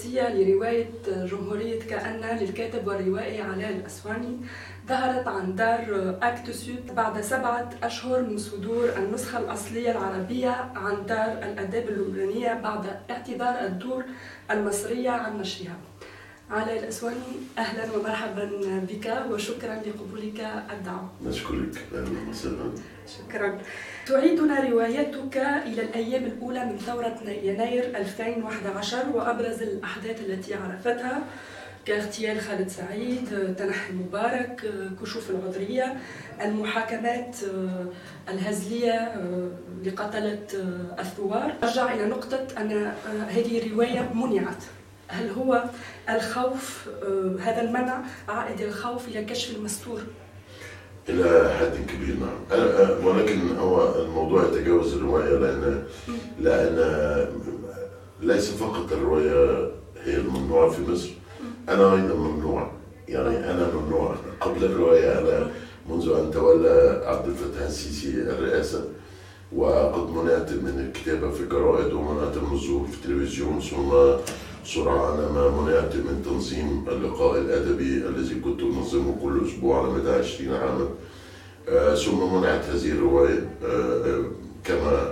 الصوتية لرواية جمهورية كأن للكاتب والروائي علاء الأسواني ظهرت عن دار أكت سود بعد 7 أشهر من صدور النسخة الأصلية العربية عن دار الآداب اللبنانية بعد اعتذار الدور المصرية عن نشرها. علاء الأسواني، أهلا ومرحبا بك وشكرا لقبولك الدعوة. نشكرك، أهلا وسهلا. شكرا. تعيدنا روايتك إلى الأيام الأولى من ثورة يناير 2011 وأبرز الأحداث التي عرفتها كاغتيال خالد سعيد، تنحي مبارك، كشوف العذرية، المحاكمات الهزلية لقتلة الثوار. أرجع إلى نقطة أن هذه الرواية منعت. هل هو الخوف، هذا المنع عائد الخوف إلى كشف المستور؟ إلى حد كبير نعم، ولكن هو الموضوع يتجاوز الرواية لأن ليس فقط الرواية هي الممنوعة في مصر، أنا أيضا ممنوع. يعني أنا ممنوع قبل الرواية. أنا منذ أن تولى عبد الفتاح السيسي الرئاسة وقد منعت من الكتابة في الجرائد ومنعت من الظهور في التلفزيون، ثم سرعان ما منعت من تنظيم اللقاء الأدبي الذي كنت أنظمه كل أسبوع على مدى 20 عاما. ثم منعت هذه الرواية كما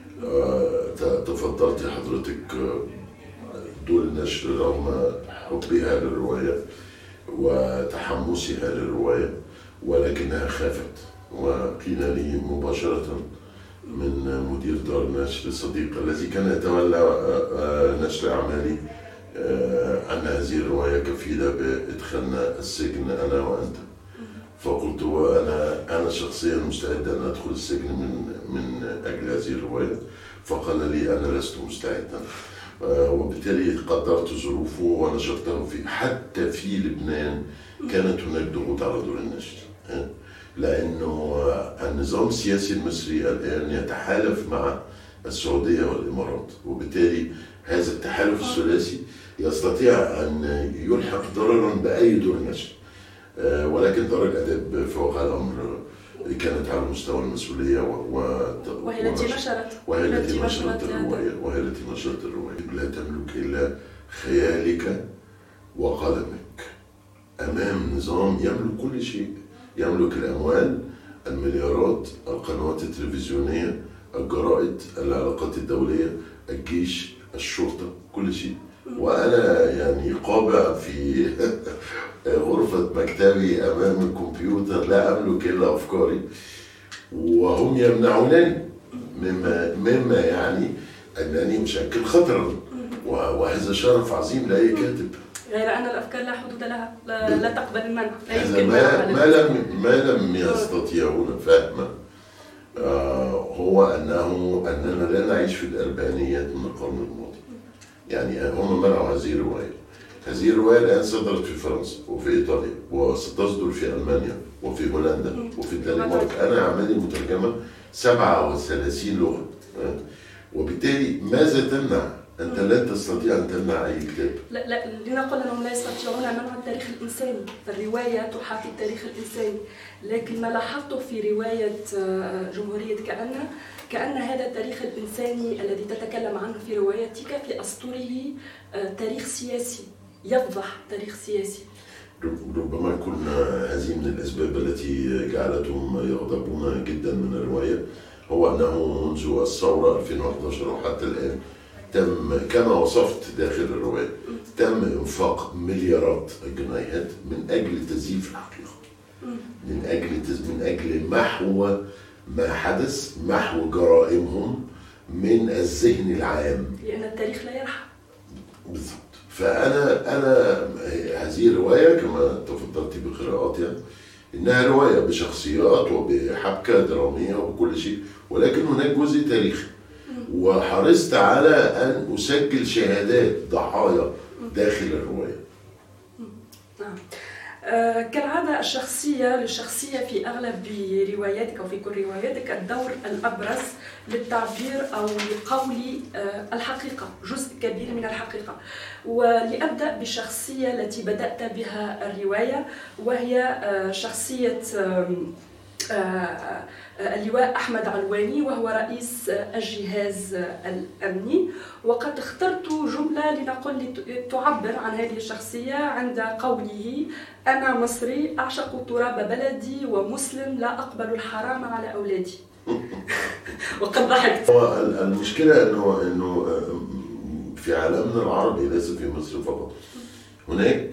تفضلت حضرتك دور النشر رغم حبها للرواية وتحمسها للرواية، ولكنها خافت. وقيل لي مباشرة من مدير دار النشر الصديق الذي كان يتولى نشر أعمالي أن هذه الرواية كفيلة بإدخالنا السجن أنا وأنت. فقلت أنا شخصيا مستعد أن أدخل السجن من أجل هذه الرواية. فقال لي أنا لست مستعدا، وبالتالي قدرت ظروفه ونشرته حتى في لبنان كانت هناك ضغوط على دور النشر، لأنه النظام السياسي المصري الآن يتحالف مع السعودية والإمارات، وبالتالي هذا التحالف الثلاثي يستطيع أن يلحق ضررا بأي دور نشر. ولكن دار الآداب في واقع الأمر كانت على مستوى المسؤولية وهي التي نشرت الرواية. لا تملك إلا خيالك وقلمك أمام نظام يملك كل شيء، يملك الأموال، المليارات، القنوات التلفزيونية، الجرائد، العلاقات الدولية، الجيش، الشرطة، كل شيء. وأنا يعني قابع في غرفة مكتبي أمام الكمبيوتر لا أملك إلا أفكاري، وهم يمنعونني مما يعني أنني أشكل خطرا، وهذا شرف عظيم لأي كاتب. غير أن الأفكار لا حدود لها، لا تقبل المنع. ما لم يستطيعون فهمه هو أننا لا نعيش في الأربعينيات من القرن الماضي. يعني هم منعوا هذه الرواية. هذه الرواية الآن صدرت في فرنسا وفي إيطاليا وستصدر في ألمانيا وفي هولندا وفي الدنمارك. أنا أعمالي مترجمة 37 لغة، وبالتالي ماذا تمنع؟ أنت لا تستطيع أن تمنع أي كتاب. لا لنقل أنهم لا يستطيعون منع التاريخ الإنساني، فالرواية تحاكي التاريخ الإنساني. لكن ما لاحظته في رواية جمهورية كأن هذا التاريخ الإنساني الذي تتكلم عنه في روايتك في أسطره تاريخ سياسي، يفضح تاريخ سياسي. ربما يكون هذه من الأسباب التي جعلتهم يغضبون جدا من الرواية، هو أنه منذ الثورة 2011 وحتى الآن تم كما وصفت داخل الرواية تم إنفاق مليارات الجنيهات من أجل تزييف الحقيقة، من أجل محو ما حدث، محو جرائمهم من الذهن العام، لأن التاريخ لا يرحم. بالضبط. فأنا هذه الرواية كما تفضلت بقراءاتها إنها رواية بشخصيات وبحبكة درامية وكل شيء، ولكن هناك جزء تاريخي، وحرصت على أن أسجل شهادات ضحايا داخل الرواية. نعم. كالعادة للشخصية في أغلب رواياتك أو في كل رواياتك الدور الأبرز للتعبير أو لقول الحقيقة، جزء كبير من الحقيقة. ولأبدأ بالشخصية التي بدأت بها الرواية، وهي شخصية اللواء أحمد علواني وهو رئيس الجهاز الأمني. وقد اخترت جملة لنقول تعبر عن هذه الشخصية عند قوله: أنا مصري أعشق تراب بلدي ومسلم لا أقبل الحرام على أولادي. وقد ضحكت. المشكلة إنه في عالمنا العربي ليس في مصر فقط هناك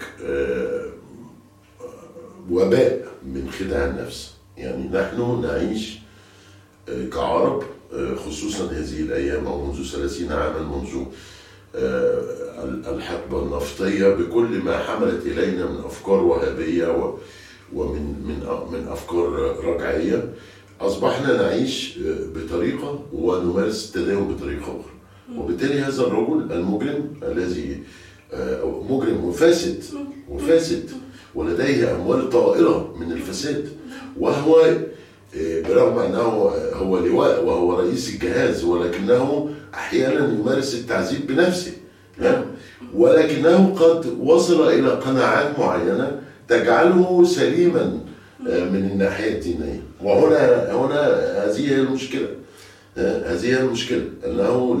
وباء من خداع النفس. يعني نحن نعيش كعرب خصوصا هذه الأيام أو منذ 30 عاما منذ الحقبة النفطية بكل ما حملت إلينا من أفكار وهابية ومن أفكار رجعية، أصبحنا نعيش بطريقة ونمارس التدين بطريقة أخرى. وبالتالي هذا الرجل المجرم الذي مجرم وفاسد ولديه أموال طائلة من الفساد، وهو برغم أنه هو لواء وهو رئيس الجهاز ولكنه أحيانا يمارس التعذيب بنفسه، ولكنه قد وصل إلى قناعات معينة تجعله سليما من الناحية الدينية. وهنا هذه هي المشكلة أنه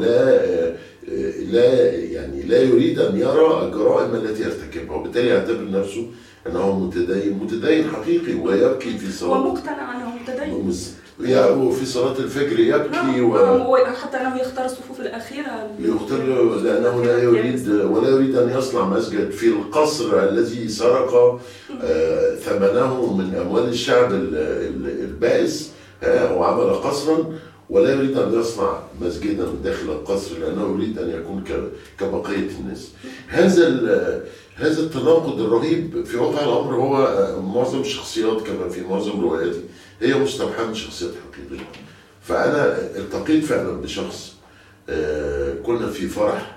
لا يريد أن يرى الجرائم التي يرتكبها، وبالتالي يعتبر نفسه أنه متدين حقيقي ويبكي في صلاة، ومقتنع أنه متدين، وفي صلاة الفجر يبكي حتى أنه يختار الصفوف الأخيرة لأنه لا يريد أن يصنع مسجد في القصر الذي سرق ثمنه من أموال الشعب البائس وعمل قصرا، ولا يريد أن يصنع مسجدا داخل القصر لأنه يريد أن يكون كبقية الناس. هذا التناقض الرهيب في واقع الأمر هو معظم الشخصيات كما في معظم رواياتي هي مستوحاة من شخصيات حقيقية. فأنا التقيت فعلا بشخص كنا في فرح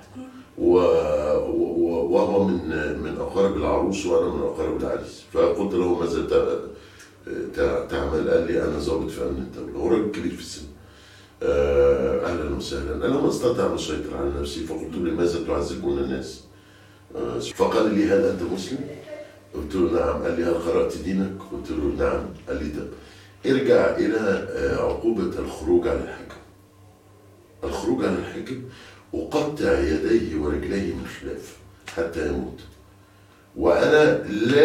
وهو من أقارب العروس وأنا من أقارب العريس، فقلت له ماذا تعمل؟ قال لي أنا ضابط في أمن الدولة. هو راجل كبير في السن. أهلا وسهلا. أنا ما استطعت أن أسيطر على نفسي فقلت له لماذا تعذبون الناس؟ فقال لي هل أنت مسلم؟ قلت له نعم. قال لي هل قرأت دينك؟ قلت له نعم. قال لي طب ارجع إلى عقوبة الخروج على الحاكم. الخروج على الحاكم أقطع يديه ورجليه من خلاف حتى يموت، وأنا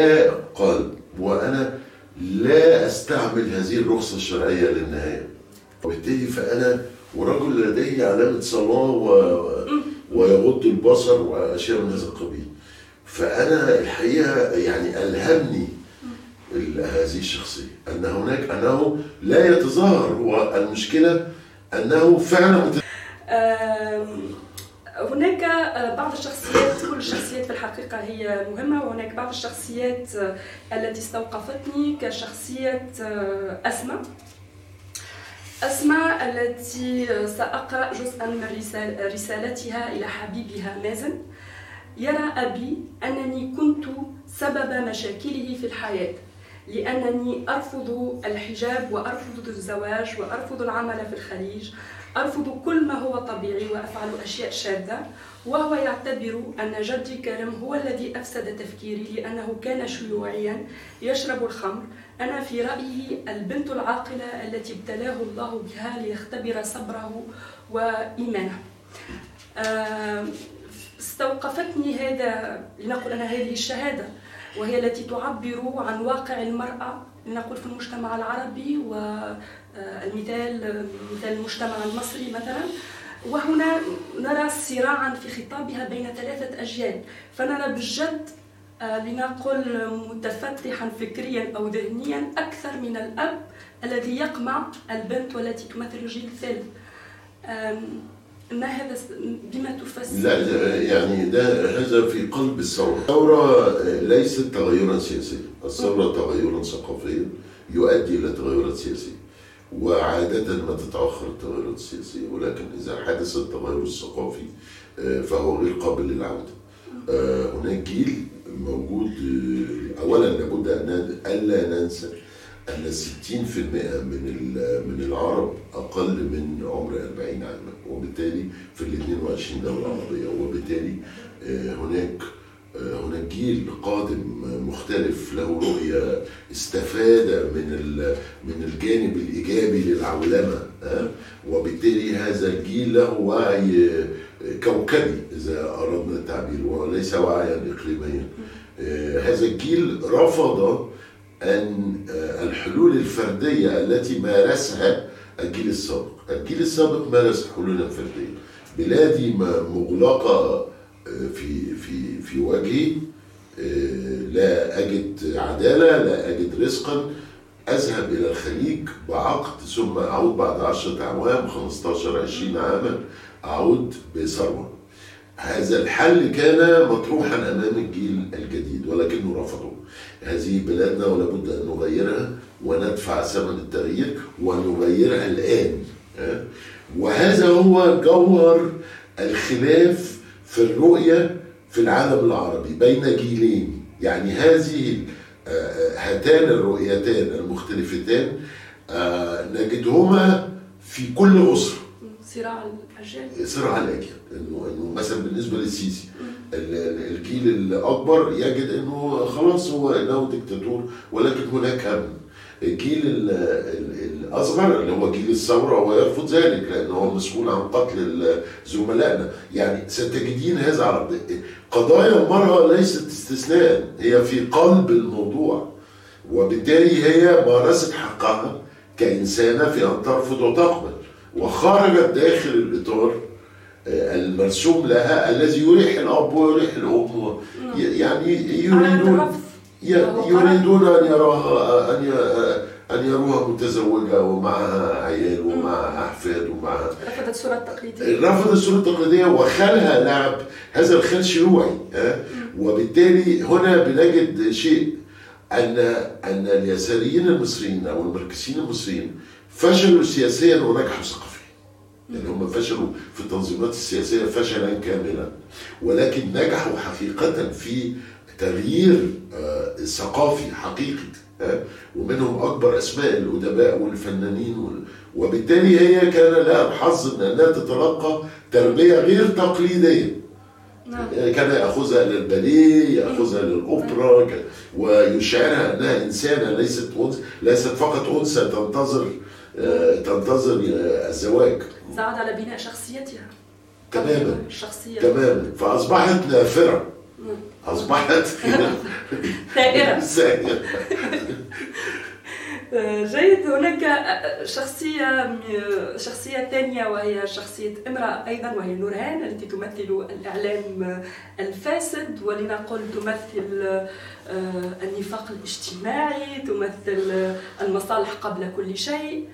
لا أستعمل هذه الرخصة الشرعية للنهاية. وبالتالي فأنا ورجل لديه علامة صلاة ويغض البصر وأشياء من هذا القبيل. فأنا الحقيقة يعني ألهمني هذه الشخصية أنه لا يتظاهر. هو المشكلة أنه فعلا هناك بعض الشخصيات، كل الشخصيات في الحقيقة هي مهمة، وهناك بعض الشخصيات التي استوقفتني كشخصية أسماء التي سأقرأ جزءا من رسالتها إلى حبيبها مازن. يرى أبي أنني كنت سبب مشاكله في الحياة، لأنني أرفض الحجاب وأرفض الزواج وأرفض العمل في الخليج، أرفض كل ما هو طبيعي وأفعل أشياء شاذة. وهو يعتبر أن جدي كرم هو الذي أفسد تفكيري لأنه كان شيوعيا يشرب الخمر. أنا في رأيي البنت العاقلة التي ابتلاه الله بها ليختبر صبره وإيمانه. استوقفتني لنقول أنا هذه الشهادة، وهي التي تعبر عن واقع المرأة لنقول في المجتمع العربي، والمثال مثال المجتمع المصري مثلا. وهنا نرى صراعا في خطابها بين 3 أجيال، فنرى بالجد لنقول متفتحا فكريا أو ذهنيا أكثر من الأب الذي يقمع البنت والتي تمثل الجيل الثالث. ما هذا بما تفسر؟ لا يعني هذا في قلب الثورة. الثورة ليست تغيرا سياسيا، الثورة تغيرا ثقافيا يؤدي إلى تغيرات سياسية، وعادة ما تتأخر التغيرات السياسية، ولكن إذا حدث التغير الثقافي فهو غير قابل للعودة. هناك جيل موجود. أولا لابد ألا ننسى أن 60% من العرب أقل من عمر 40 عاما، وبالتالي في ال 22 دولة عربية، وبالتالي هناك هناك جيل قادم مختلف له رؤية، استفاد من الجانب الإيجابي للعولمة، وبالتالي هذا الجيل له وعي كوكبي إذا أردنا التعبير وليس وعيا إقليميا. هذا الجيل رفض أن الحلول الفردية التي مارسها الجيل السابق. الجيل السابق مارس حلولا فردية. بلادي مغلقة في وجهي، لا أجد عدالة، لا أجد رزقا، أذهب إلى الخليج بعقد ثم أعود بعد 10 أعوام 15-20 عاما أعود بثروة. هذا الحل كان مطروحا أمام الجيل الجديد ولكنه رفضه. هذه بلادنا ولابد أن نغيرها وندفع ثمن التغيير ونغيرها الآن. وهذا هو جوهر الخلاف في الرؤية في العالم العربي بين جيلين. يعني هاتان الرؤيتان المختلفتان نجدهما في كل أسرة. صراع الأجيال. إنه مثلا بالنسبة للسيسي الجيل الأكبر يجد إنه خلاص هو إنه ديكتاتور، ولكن هناك أمن. الجيل الأصغر اللي هو جيل الثورة هو يرفض ذلك لأنه هو مسؤول عن قتل زملائنا. يعني ستجدين هذا على قضايا المرأة ليست استثناء، هي في قلب الموضوع، وبالتالي هي مارست حقها كإنسانة في أن ترفض وتقبل، وخرجت داخل الإطار المرسوم لها الذي يريح الأب ويريح الأم. يعني يريدون أن يروها متزوجة ومعها عيال ومعها أحفاد ومعها. رفضت الصورة التقليدية وخلها لعب. هذا الخل شيوعي. وبالتالي هنا بنجد شيء أن اليساريين المصريين أو الماركسيين المصريين فشلوا سياسيا ونجحوا ثقافيا. يعني هم فشلوا في التنظيمات السياسية فشلا كاملا، ولكن نجحوا حقيقة في تغيير ثقافي حقيقي. ومنهم أكبر أسماء الأدباء والفنانين، وبالتالي هي كان لها الحظ أنها تتلقى تربية غير تقليدية. كان يأخذها للباليه، يأخذها للأوبرا، ويشعرها أنها إنسانة ليست فقط أنثى تنتظر الزواج. ساعد على بناء شخصيتها تماما. فأصبحت نافرة، أصبحت ثائرة. جيد. هناك شخصية ثانية وهي شخصية امرأة أيضا، وهي نورهان التي تمثل الإعلام الفاسد، ولنقل تمثل النفاق الاجتماعي، تمثل المصالح قبل كل شيء.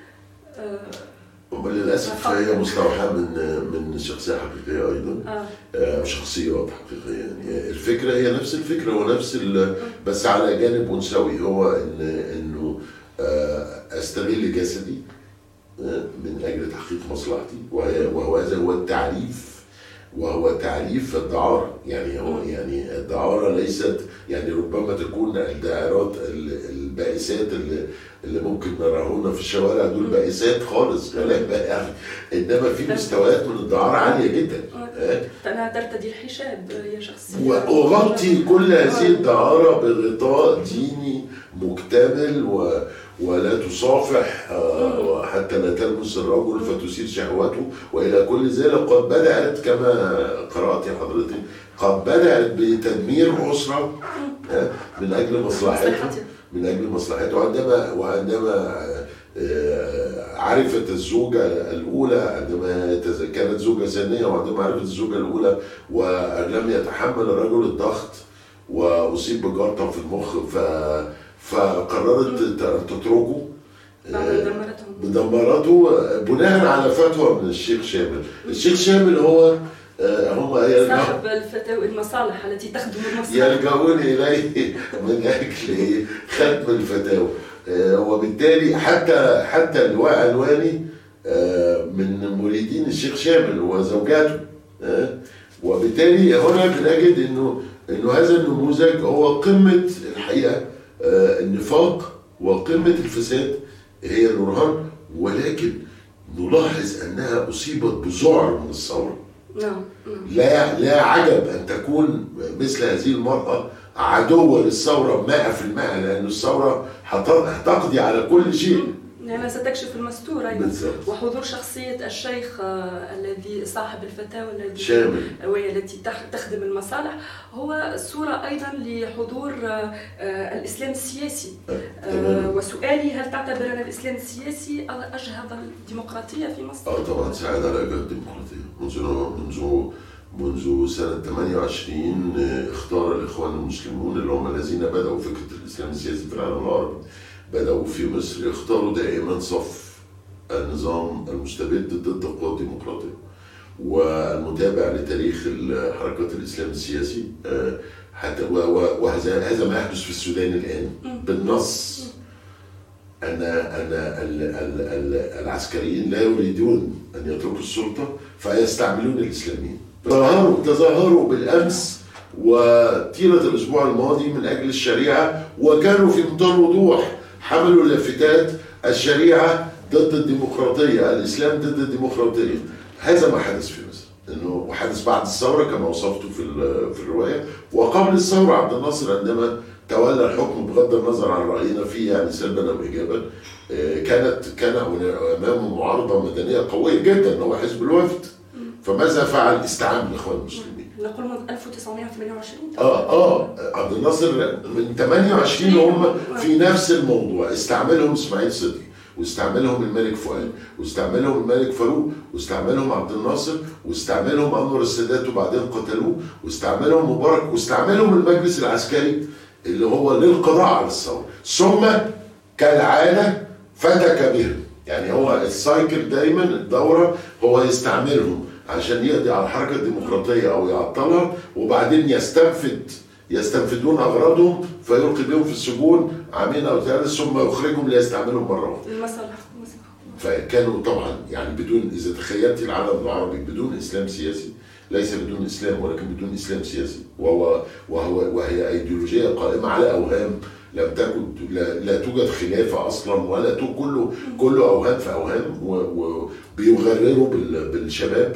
وللأسف هي مستوحاة من شخصية حقيقية أيضا. شخصيات حقيقية. يعني الفكرة هي نفس الفكرة ونفس بس على جانب أنثوي، هو إنه أستغل جسدي من أجل تحقيق مصلحتي، وهذا هو التعريف، وهو تعريف الدعارة. يعني الدعارة ليست، يعني ربما تكون الدائرات البائسات اللي ممكن نراهن في الشوارع دول بائسات خالص، يعني انما في مستويات من الدعارة عالية جدا. أنا ترتدي الحجاب هي شخصية، وأغطي كل هذه الدعارة بغطاء ديني مكتمل، ولا تصافح حتى لا تلمس الرجل فتثير شهوته وإلى كل ذلك. قد بدأت كما قرأت حضرتك، قد بدأت بتدمير أسرة من أجل مصلحته. وعندما عرفت الزوجة الأولى، عندما كانت زوجة ثانية، وعندما عرفت الزوجة الأولى ولم يتحمل الرجل الضغط وأصيب بجلطة في المخ، فقررت أن تتركه. دمرته بناء على فتوى من الشيخ شامل. الشيخ شامل هم صاحب الفتاوى المصالح التي تخدم المصالح، يلجؤون إليه من أجل ختم الفتاوى. وبالتالي حتى اللواء علواني من مريدين الشيخ شامل وزوجاته. وبالتالي هنا بنجد إنه هذا النموذج هو قمة الحقيقة النفاق وقمة الفساد هي نورهان، ولكن نلاحظ أنها أصيبت بذعر من الثورة. لا عجب أن تكون مثل هذه المرأة عدوة للثورة 100%، لأن الثورة هتقضي على كل شيء. يعني ستكشف المستور أيضا. بالزبط. وحضور شخصية الشيخ الذي صاحب الفتاوى الذي شامل والتي تخدم المصالح هو صورة أيضا لحضور الإسلام السياسي. وسؤالي، هل تعتبر أن الإسلام السياسي أجهض الديمقراطية في مصر؟ طبعا ساعد على إجهاض الديمقراطية. منذ سنة 28 اختار الإخوان المسلمون اللي هم الذين بدأوا فكرة الإسلام السياسي في العالم العربي، بدأوا في مصر، اختاروا دائما صف النظام المستبد ضد القوى الديمقراطية. والمتابع لتاريخ الحركات الإسلام السياسي وهذا ما يحدث في السودان الآن بالنص، أن العسكريين لا يريدون أن يتركوا السلطة فيستعملون الإسلاميين. تظاهروا بالأمس وطيلة الأسبوع الماضي من أجل الشريعة، وكانوا في منتهى الوضوح حملوا لافتات الشريعة ضد الديمقراطية، الإسلام ضد الديمقراطية. هذا ما حدث في مصر، إنه حدث بعد الثورة كما وصفته في الرواية، وقبل الثورة عبد الناصر عندما تولى الحكم بغض النظر عن رأينا فيه يعني سلبا أو إيجابا، كان أمامه معارضة مدنية قوية جدا، هو حزب الوفد. فماذا فعل؟ استعان بالإخوان المسلمين. نقول من 1928. عبد الناصر من 28 هم في نفس الموضوع، استعملهم اسماعيل صدقي، واستعملهم الملك فؤاد، واستعملهم الملك فاروق، واستعملهم عبد الناصر، واستعملهم أنور السادات وبعدين قتلوه، واستعملهم مبارك، واستعملهم المجلس العسكري اللي هو للقضاء على الثورة، ثم كالعادة فتك بهم. يعني هو السايكل دايما الدورة هو يستعملهم عشان يقضي على الحركة الديمقراطية أو يعطلها، وبعدين يستنفدون أغراضهم فيلقي بهم في السجون عامين أو ثلاثة، ثم يخرجهم ليستعملهم مرة واحدة. المصالح. فكانوا طبعا يعني بدون، إذا تخيلت العالم العربي بدون إسلام سياسي، ليس بدون إسلام ولكن بدون إسلام سياسي، وهي أيديولوجية قائمة على أوهام لم تكن، لا توجد خلافة أصلا ولا كله أوهام في أوهام، وبيغرروا بالشباب.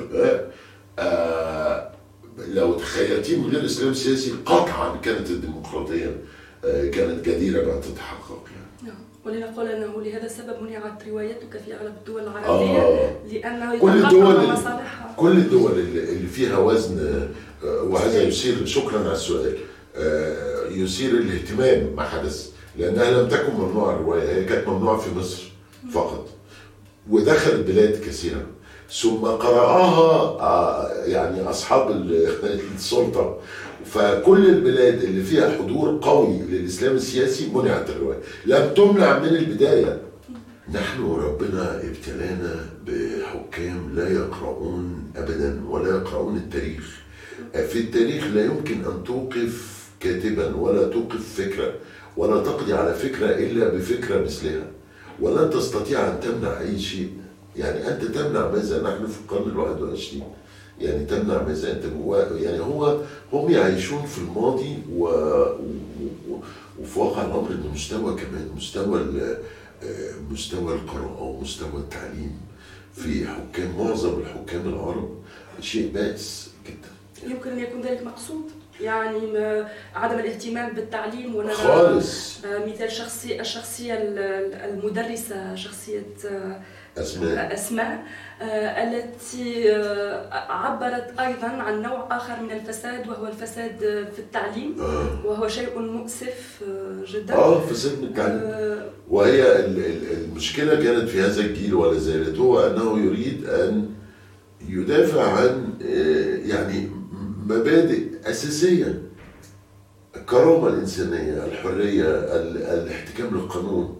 لو تخيلتيه من غير إسلام سياسي قطعا كانت الديمقراطية كانت جديرة بأن تتحقق يعني. ولنقول أنه لهذا السبب منعت روايتك في أغلب الدول العربية، لأنه كل الدول اللي فيها وزن، وهذا يثير، شكرا على السؤال، يثير الاهتمام ما حدث، لأنها لم تكن ممنوعة الرواية، هي كانت ممنوعة في مصر فقط، ودخلت بلاد كثيرة، ثم قرأها يعني أصحاب السلطة. فكل البلاد اللي فيها حضور قوي للإسلام السياسي منعت الرواية، لم تمنع من البداية. نحن ربنا ابتلانا بحكام لا يقرؤون أبدا ولا يقرؤون التاريخ. في التاريخ لا يمكن أن توقف كاتبا ولا توقف فكرة ولا تقضي على فكرة إلا بفكرة مثلها، ولن تستطيع أن تمنع أي شيء. يعني أنت تمنع ماذا؟ نحن في القرن 21، يعني تمنع ماذا؟ أنت يعني هم يعيشون في الماضي وفي واقع الأمر إن مستوى كمان مستوى القراءة ومستوى التعليم في حكام، معظم الحكام العرب شيء بائس جدا. يمكن أن يكون ذلك مقصود، يعني عدم الاهتمام بالتعليم. ونرى خالص مثال الشخصية المدرسة، شخصية أسماء التي عبرت أيضا عن نوع آخر من الفساد، وهو الفساد في التعليم، وهو شيء مؤسف جدا. فساد من التعليم. وهي المشكلة كانت في هذا الجيل ولا زالت، هو أنه يريد أن يدافع عن يعني مبادئ أساسية، الكرامة الإنسانية، الحرية، الاحتكام للقانون،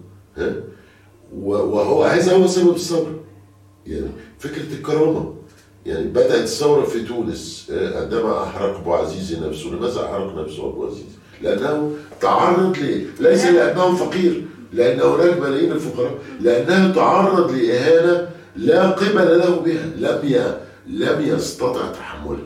وهو هذا هو سبب الثورة. يعني فكرة الكرامة، يعني بدأت الثورة في تونس عندما أحرق أبو عزيز نفسه. لماذا أحرق نفسه أبو عزيز؟ لأنه تعرض ليس لأنه فقير، لأن هناك ملايين الفقراء، لأنه تعرض لإهانة لا قبل له بها، لم يستطع تحملها.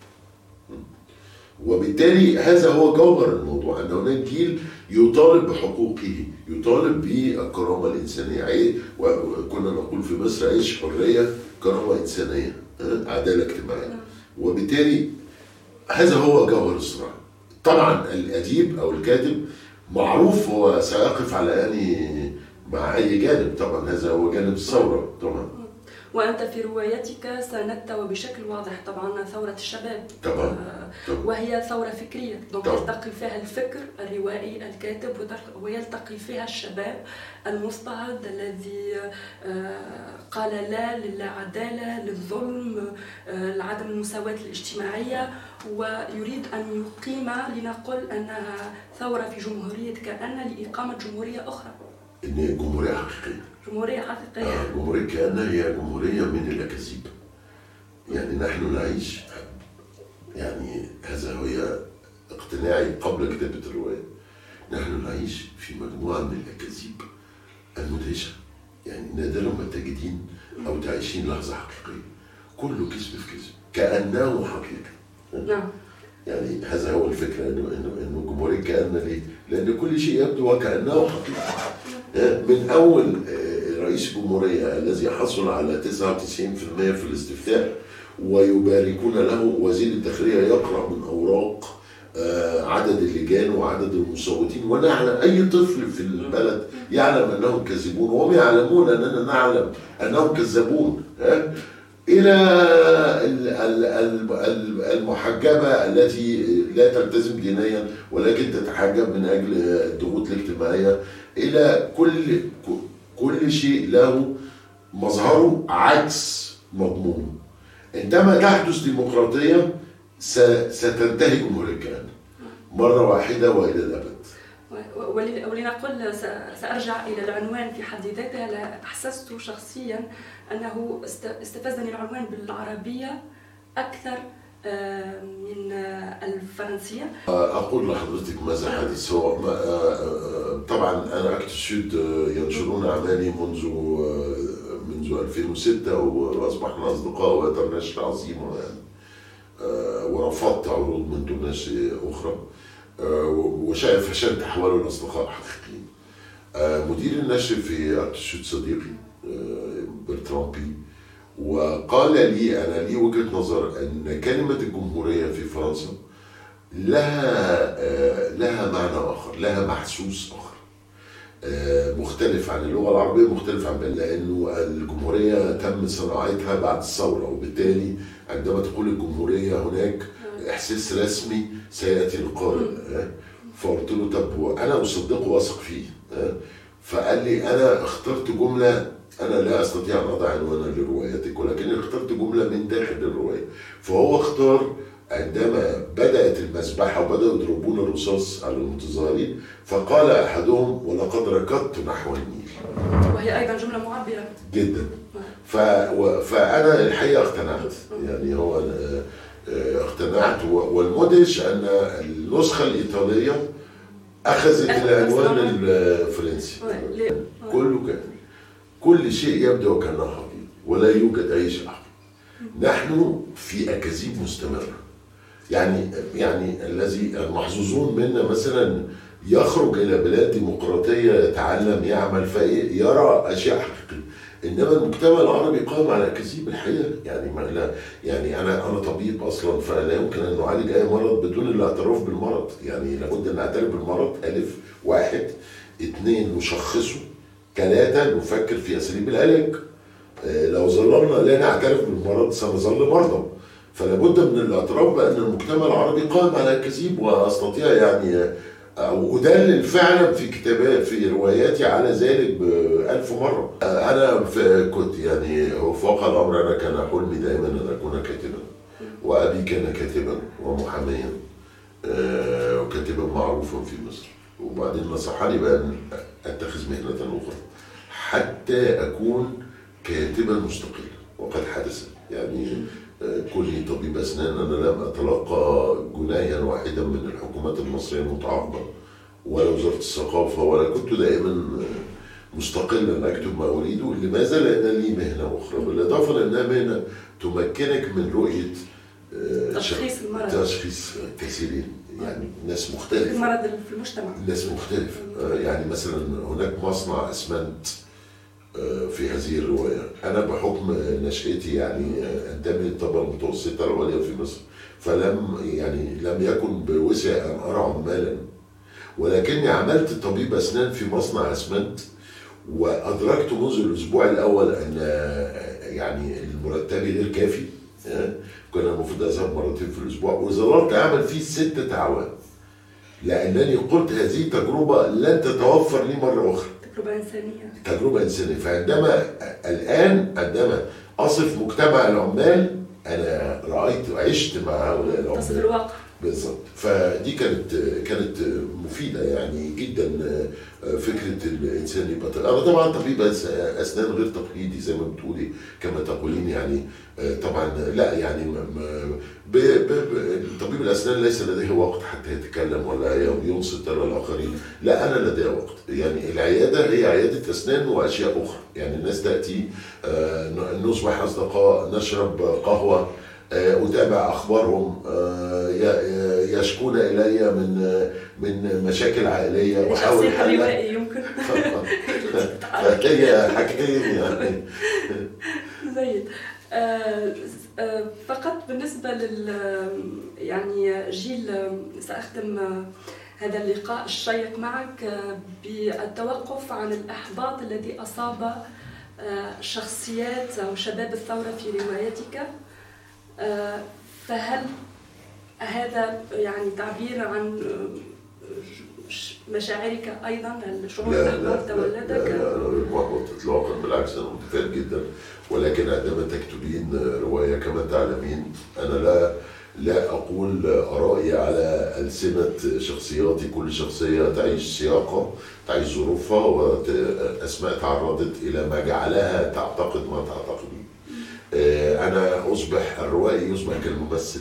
وبالتالي هذا هو جوهر الموضوع، أن هناك جيل يطالب بحقوقه، يطالب بالكرامة الإنسانية، وكنا نقول في مصر عيش حرية، كرامة إنسانية، عدالة اجتماعية. وبالتالي هذا هو جوهر الصراع. طبعا الأديب أو الكاتب معروف هو سيقف على مع أي جانب، طبعا هذا هو جانب الثورة طبعا. وأنت في روايتك ساندت وبشكل واضح طبعا ثورة الشباب طبعا. وهي ثورة فكرية، يلتقي فيها الفكر الروائي الكاتب ويلتقي فيها الشباب المضطهد الذي قال لا للعدالة، للظلم، لعدم المساواة الاجتماعية، ويريد أن يقيم لنقل أنها ثورة في جمهورية كأن لإقامة جمهورية أخرى. إن جمهورية حقيقية. جمهورية حقيقية. جمهورية كأنها هي جمهورية من الأكاذيب. يعني نحن نعيش، يعني هذا هو اقتناعي قبل كتابة الرواية، نحن نعيش في مجموعة من الأكاذيب المدهشة. يعني نادرا ما تجدين أو تعيشين لحظة حقيقية، كله كذب في كذب كأنه حقيقي. نعم. يعني هذا هو الفكرة، إنه جمهورية كأن ليه؟ لأن كل شيء يبدو وكأنه حقيقي. من أول رئيس الجمهورية الذي حصل على 99% في الاستفتاء ويباركون له، وزير الداخلية يقرأ من أوراق عدد اللجان وعدد المصوتين، ونعلم أي طفل في البلد يعلم أنهم كذبون، وهم يعلمون أننا نعلم أنهم كذبون، إلى المحجبة التي لا تلتزم دينيا ولكن تتحجب من أجل الضغوط الاجتماعية، إلى كل شيء له مظهره عكس مضمون. عندما تحدث ديمقراطية ستنتهي جمهورية كأن مرة واحدة وإلى الأبد. ولنقل سأرجع إلى العنوان في حد ذاته. أحسست شخصيا أنه استفزني العنوان بالعربية أكثر من الفرنسية. أقول لحضرتك ماذا حدث. هو طبعا أنا أكت السود ينشرون أعمالي منذ 2006 وأصبحنا أصدقاء ويتم نشر عظيم، ورفضت عروض من دون نشر أخرى، وشايف فشلت تحوله لأصدقاء حقيقيين. مدير النشر في أكت السود صديقي برتران بي، وقال لي أنا لي وجهة نظر أن كلمة الجمهورية في فرنسا لها معنى آخر، لها محسوس آخر مختلف عن اللغة العربية، مختلف عن لأنه الجمهورية تم صناعتها بعد الثورة، وبالتالي عندما تقول الجمهورية هناك إحساس رسمي سيأتي القارئ. فقلت له طب أنا أصدقه وأثق فيه. فقال لي أنا اخترت جملة، أنا لا أستطيع أن أضع عنوانا لروايتك، ولكن اخترت جملة من داخل الرواية. فهو اختار عندما بدأت المذبحة وبدأوا يضربون الرصاص على المتظاهرين، فقال أحدهم ولقد ركضت نحو النيل، وهي أيضا جملة معبرة جدا. فأنا الحقيقة اقتنعت، يعني هو اقتنعت. والمدهش أن النسخة الإيطالية أخذت العنوان الفرنسي. كل شيء يبدو كأنه حقيقي ولا يوجد أي شيء حقيقي. نحن في أكاذيب مستمرة. يعني الذي المحظوظون منا مثلا يخرج إلى بلاد ديمقراطية، يتعلم، يعمل، فيرى أشياء حقيقية. إنما المجتمع العربي قام على أكاذيب الحقيقة. يعني أنا طبيب أصلا، فلا يمكن أن نعالج أي مرض بدون الاعتراف بالمرض. يعني لابد أن نعترف بالمرض، ألف، 1، 2 نشخصه، 3 نفكر في أساليب العلاج. لو ظللنا لا نعترف بالمرض سنظل مرضى. فلابد من الاعتراف بأن المجتمع العربي قائم على كذب، وأستطيع يعني أو أدلل فعلا في كتابات في رواياتي على ذلك ب1000 مرة. أنا كنت يعني فوق الأمر، أنا كان حلمي دائما أن أكون كاتبا، وأبي كان كاتبا ومحاميا وكاتبا معروفا في مصر. وبعدين نصحني بأن أتخذ مهنة أخرى حتى أكون كاتبا مستقلا، وقد حدث. يعني كوني طبيب أسنان، أنا لم أتلقى جنايا واحدا من الحكومات المصرية المتعاقبة ولا وزارة الثقافة، ولا كنت دائما مستقلا أكتب ما أريده. لماذا؟ لأن لي مهنة أخرى، بالإضافة لأنها مهنة تمكنك من رؤية تشخيص المرض، تشخيص كثيرين، يعني ناس مختلفة، المرض في المجتمع، ناس مختلفة. يعني مثلا هناك مصنع أسمنت في هذه الرواية. أنا بحكم نشأتي يعني أنتمي للطبقة المتوسطة العليا في مصر، فلم يعني لم يكن بوسع أن أرى عمالا، ولكني عملت طبيب أسنان في مصنع أسمنت، وأدركت منذ الأسبوع الأول أن يعني مرتبي غير كافي. كان المفروض أذهب مرتين في الأسبوع، وظللت أعمل فيه 6 أعوام، لأنني قلت هذه تجربة لن تتوفر لي مرة أخرى. تجربة إنسانية. فعندما عندما أصف مجتمع العمال، أنا رأيت وعشت مع هؤلاء العمال. تصف الواقع. بالظبط. فدي كانت مفيدة يعني جدا. فكرة الإنسان يبقى أنا طبعا طبيب أسنان غير تقليدي زي ما بتقولي كما تقولين يعني. طبعا لا يعني طبيب الأسنان ليس لديه وقت حتى يتكلم ولا ينصت للآخرين. لا، أنا لدي وقت. يعني العيادة هي عيادة أسنان وأشياء أخرى. يعني الناس تأتي، نصبح أصدقاء، نشرب قهوة، أتابع أخبارهم، يشكون إلي من مشاكل عائلية وحاول حلها. يمكن هي حكاية يعني. زيد. فقط بالنسبة يعني جيل، سأختم هذا اللقاء الشيق معك بالتوقف عن الإحباط الذي أصاب شخصيات أو شباب الثورة في روايتك. فهل هذا يعني تعبير عن مشاعرك أيضا؟ الشعور بالإحباط تولدك؟ لا محبط إطلاقا، بالعكس أنا متفائل جدا. ولكن عندما تكتبين رواية كما تعلمين، أنا لا أقول آرائي على ألسنة شخصياتي. كل شخصية تعيش سياقها، تعيش ظروفها، وأسماء تعرضت إلى ما جعلها تعتقد ما تعتقد. أنا الروائي يصبح كالممثل،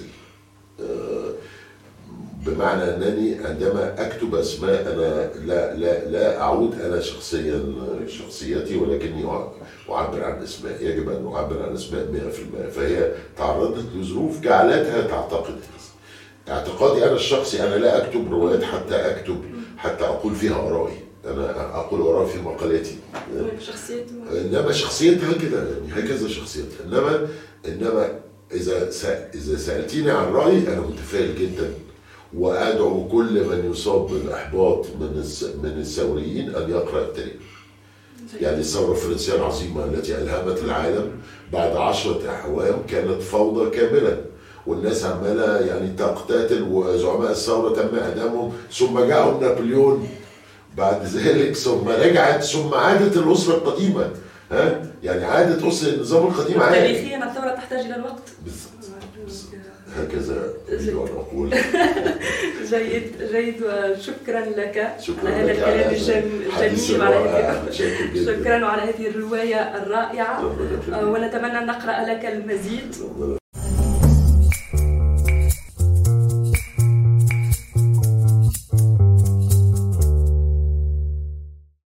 بمعنى أنني عندما أكتب أسماء أنا لا أعود أنا شخصيتي، ولكني أعبر عن أسماء. يجب أن أعبر عن أسماء 100%. فهي تعرضت لظروف جعلتها تعتقد. اعتقادي أنا الشخصي، أنا لا أكتب روايات حتى أقول فيها آرائي. أنا أقول آرائي في مقالاتي. إنما شخصيتها كده يعني، هكذا شخصيتها. إنما إذا سألتيني عن رأيي، أنا متفائل جدا، وأدعو كل من يصاب بالإحباط من الثوريين أن يقرأ التاريخ. يعني الثورة الفرنسية العظيمة التي ألهمت العالم بعد 10 أعوام كانت فوضى كاملة، والناس عمالة يعني تقتتل، وزعماء الثورة تم إعدامهم، ثم جاءهم نابليون بعد ذلك، ثم رجعت، ثم عادت الأسرة القديمة. يعني عادت النظام القديم. تاريخيا الثورة تحتاج إلى الوقت. بالضبط. هكذا أريد أن أقول. جيد وشكرا لك على هذا الكلام الجميل، وعلى شكرا وعلى هذه الرواية الرائعة، ونتمنى أن نقرأ لك المزيد.